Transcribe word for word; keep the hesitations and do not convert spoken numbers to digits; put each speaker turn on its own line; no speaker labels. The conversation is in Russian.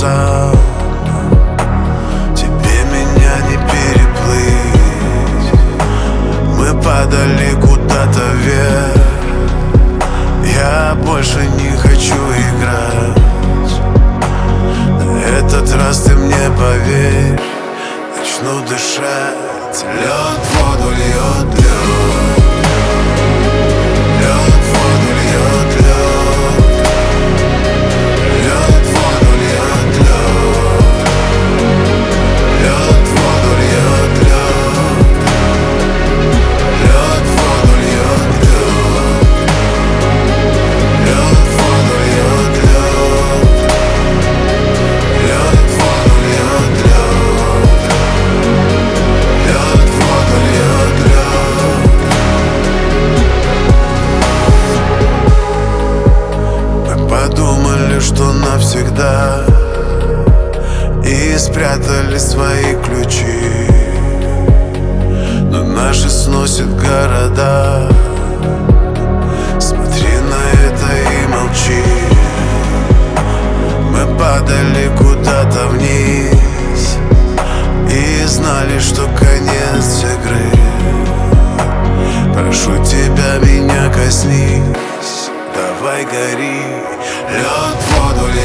сам. Тебе меня не переплыть. Мы падали куда-то вверх. Я больше не хочу играть. На этот раз ты мне поверь. Начну дышать. Лед воду льет, лед. Лед воду льет, лед. Лед воду льет, лед. Лед воду льет, лед. Лед воду льет, лед. Лед воду льет, лед. Лед воду льет, лед. Лед воду льет, лед. Мы подумали, что навсегда, и спрятали свои ключи. Но наши сносят города. Смотри на это и молчи. Мы падали куда-то вниз и знали, что конец игры. Прошу тебя, меня коснись. Давай гори. Лед воду